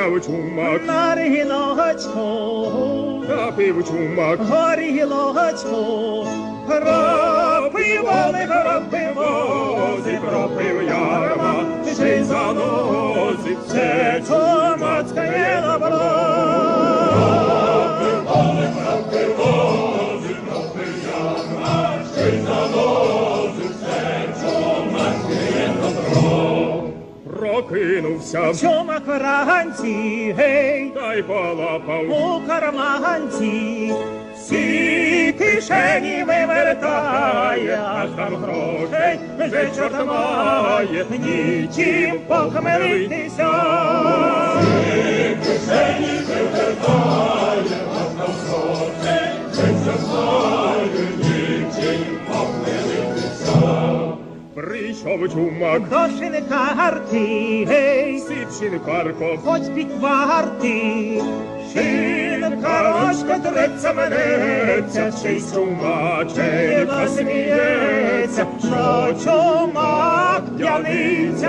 Гуляв чумак, на риночку, напив чумак, горілочку, пропивали, пропивози, пропив ярма, ще й заносив все чумацьке добро. Пропивали, пропивози, пропив ярма, ще й заносив все чумацьке добро. Прокинувся Чумак вранці, гей, та й полапав у карманці, всі кишені вивертає, аж там грошей вже чорт має, нічим похмелитися. всі кишені вивертає, аж там грошей вже чорт має, нічим похмелитися. Прийшов чумак До шинкарки, гей, Сипчин Харков, хоч пікварти, шинкарочка треться менеться, ще й чумаченька сміється, що чумак п'яниця.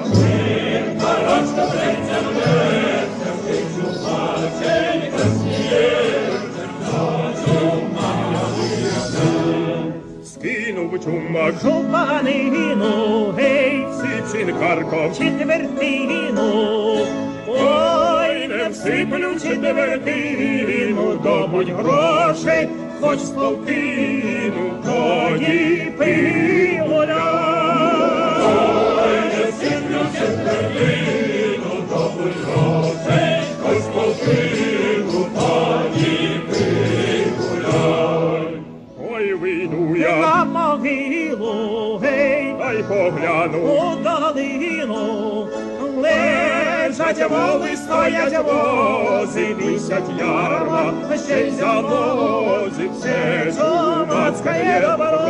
Шинкарочка треться менеться, ще й чумаченька сміється, що чумак п'яниця. Скинув чумак Жупанину, гей, Сипчин Харков, четвертину, ой, не всиплю четвертину, добудь грошей, хоч з полтину, тоді пий гуляй. ой, не всиплю четвертину, добудь грошей, хоч з полтину, тоді пий гуляй. Ой, вийду я, На могилу, гей, та й погляну, у долину, лежать воли, стоять вози, висять ярма, ще й заносить все чумацьке добро.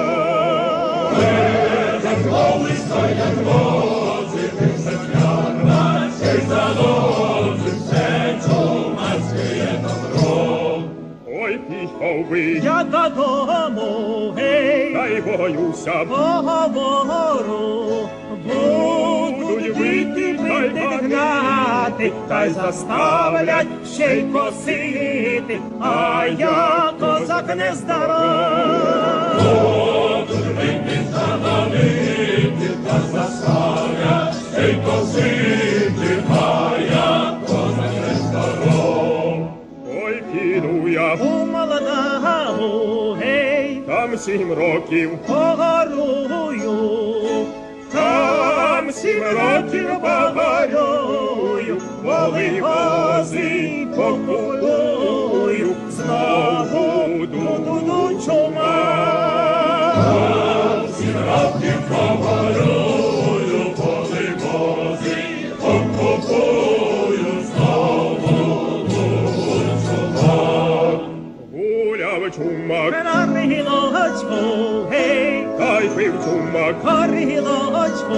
Лежать воли, стоять вози, висять ярма, ще й заносить все чумацьке добро. Ой, пішов би, Я додому, гей, та й боюся, поговору, будуть бити, гнати, та й заставлять ще й косити, а я козак не здоров. будуть бити, завалити, та заставлять, ще й косити, а я козак не здоров. Ой, піду я, У молодому, гей, там 7 років, погорую, там 7 років погорюю, воли кози покупую, знову буду чумак. Там 7 років погорюю, воли кози покупую, знову буду чумак. Гуляв чумак, На риночку, гей, та й пив чумак, горілочку,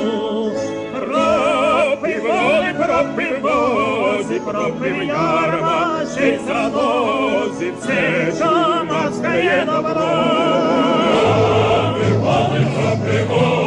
пропивали, пропивози, пропив ярма, ще й заносить все чумацьке добро. пропивали, пропивози.